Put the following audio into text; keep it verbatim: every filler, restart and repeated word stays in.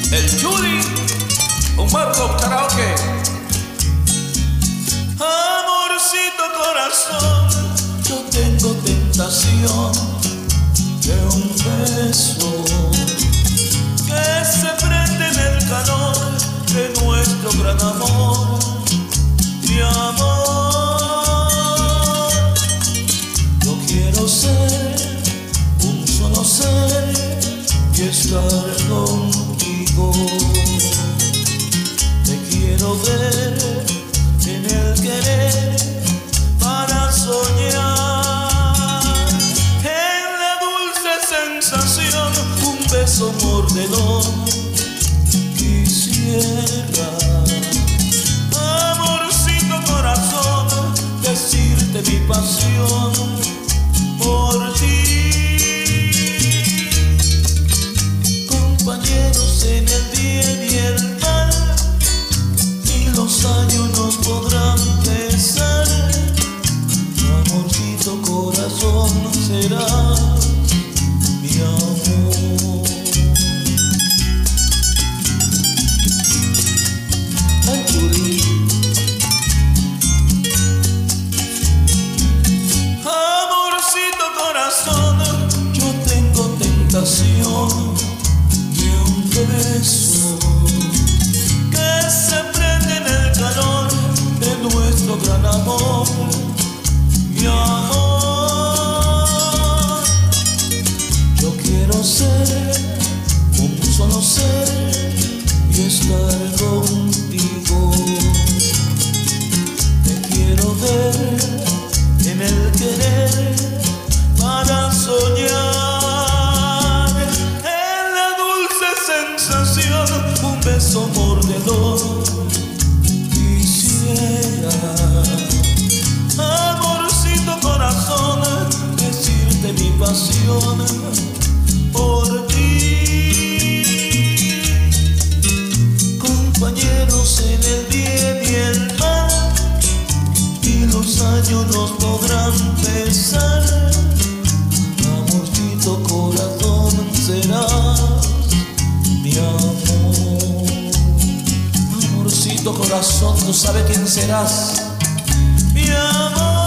El Judy, un Marco Karaoke. Amorcito corazón, yo tengo tentación de un beso que se prende en el calor de nuestro gran amor, mi amor. Yo quiero ser un solo ser y estar contigo. Te quiero ver en el querer para soñar, en la dulce sensación, un beso mordedor quisiera. Amorcito corazón, decirte mi pasión por ti. Compañeros en el bien y el mal, y los años nos podrán pesar. Amorcito corazón, será mi amor. Ay, Judy. Amorcito corazón, yo tengo tentación de un beso que se prende en el calor de nuestro gran amor, mi amor. Yo quiero ser un solo ser y estar contigo. Te quiero ver en el querer para soñar, en la dulce sensación, un beso mordedor quisiera. Amorcito corazón, decirte mi pasión por ti. Compañeros en el bien y el mal, y los años nos podrán pesar. Amorcito corazón, serás mi amor. Amorcito corazón, tú sabes quién serás, mi amor.